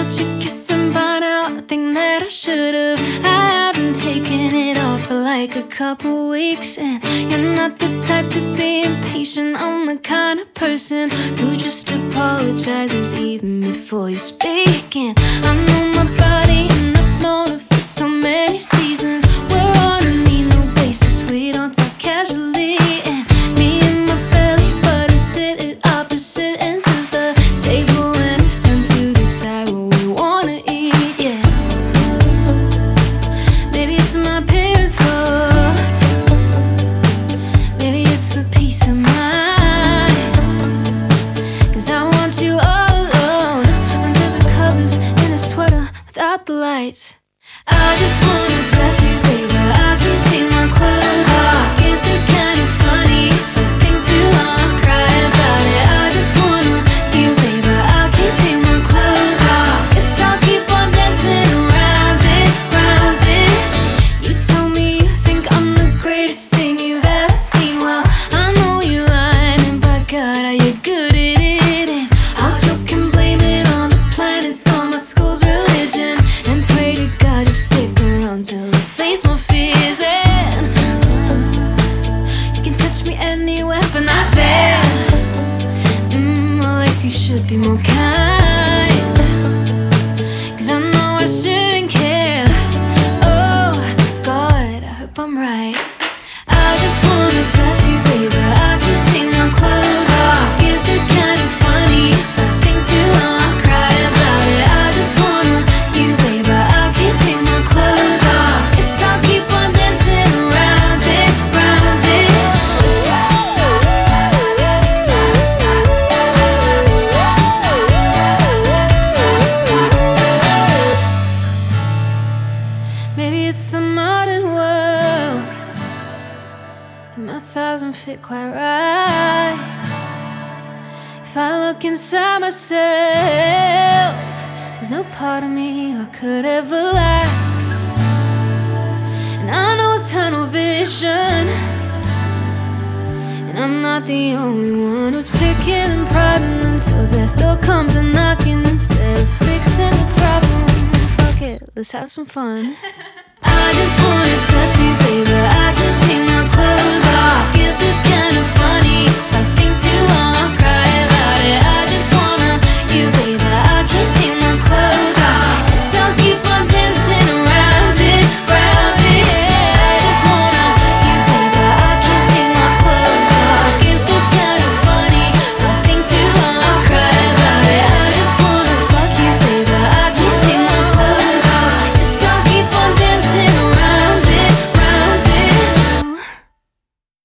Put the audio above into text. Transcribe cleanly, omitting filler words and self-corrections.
let you kiss him by now. I think that I should've. I haven't taken it off for like a couple weeks, and you're not the type to be impatient. I'm the kind of person who just apologizes even before you speak. And I know my body and I've known it for so many seasons. We're on a need-no basis, we don't talk casually. And me and my belly buddies sit at opposite ends of the table when it's time to decide what we wanna eat. Yeah, maybe it's my parents' fault, maybe it's for peace of mind. 'Cause I want you all alone under the covers in a sweater without the lights. I just wanna touch you, baby. I can take my clothes off. Guess it's kind of funny if I think too long, cry about it. I just wanna you, baby. I can't take my clothes off. Guess I'll keep on dancing around it, round it. You tell me you think I'm the greatest thing you've ever seen. Well, I know you're lying, and by God, are you good at it? And I'll joke and blame it on the planets, on my school's religion, and pray to God you stick around till I face my fears. And you can touch me anywhere but not there. Well, like you should be more kind, 'cause I know I shouldn't care. Oh God, I hope I'm right. I just wanna touch you, baby. I can take my clothes off. Guess it's kind of funny if I think too long, cry about it. I just wanna you, baby. I can't take my clothes off. Guess I'll keep on dancing around it, round it. Maybe it's the modern world, and my thighs don't fit quite right. If I look inside myself, there's no part of me I could ever lack. And I know it's tunnel vision, and I'm not the only one who's picking and prodding until death door comes a knocking. Instead of fixing the problem, fuck it, let's have some fun. I just wanna touch you, baby. I can take my clothes off. Guess it's kind of funny if I